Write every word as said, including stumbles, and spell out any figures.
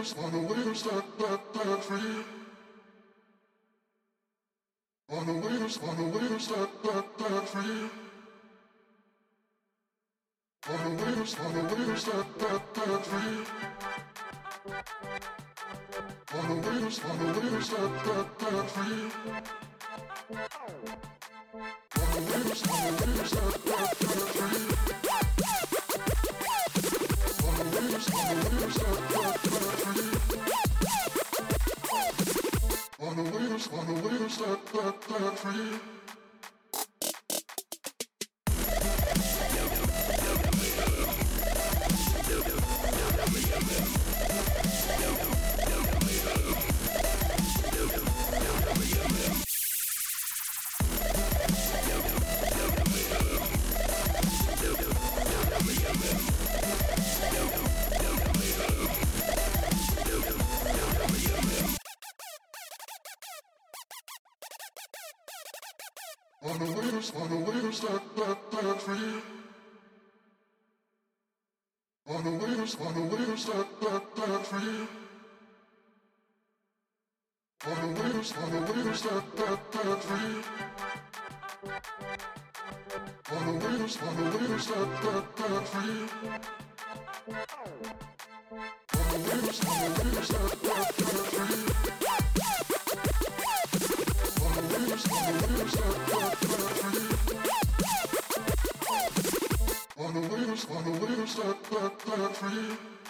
to, on the way to set that, that free. On the way to, on the way to set that, that free. On the way to, on the way to set that, that free. On the way to, on the way to set that, that free. On the way to, on the way to set that, that free. On the way to, on the way to set that, that free. On the way to, on the way to set that, that free. On the way to, on the way to set that, that free. On the way to, on the way to set that, that free. On the way to, on the way to set that, that free. On the way to, on the way to set that, that free. On the way to, on the way to set that, that free. On the way to, on the way to set that, that free. On the way to, on the way to set that, that free.